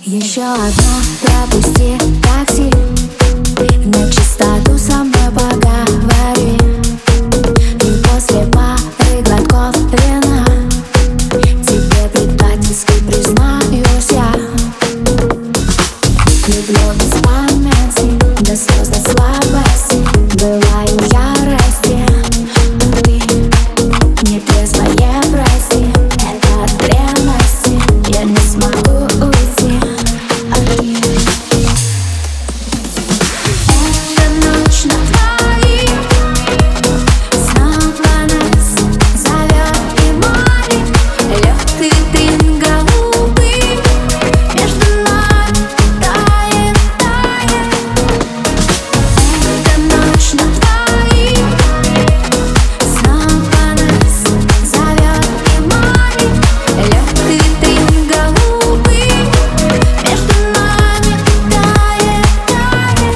Еще одно пропусти такси, на чистоту со мной поговори. И после пары глотков вина тебе предательски признаюсь я. Люблю без памяти, до слез, до слабости, бываю в ярости, а ты не трезвая, прости. Это от ревности, я не смогу уйти от них. Эта ночь на двоих снова нас зовет и манит. Легкий дым голубый между нами тает, тает. Эта ночь на двоих снова нас зовет и манит. Легкий дым голубый между нами тает, тает.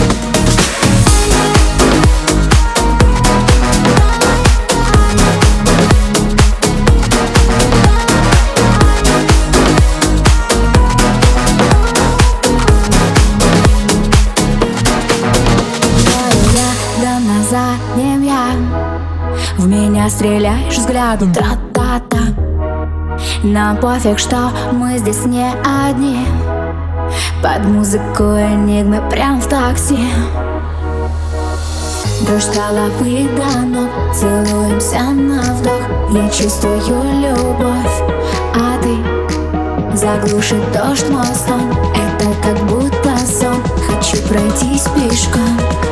Рядом на заднем я, в меня стреляешь взглядом, тра-та-та. Нам пофиг, что мы здесь не одни. Под музыку энигмы прям в такси. Дрожь головы до ног, целуемся на вдох. Я чувствую любовь, а ты заглушит дождь мой стон. Это как будто сон, хочу пройтись пешком.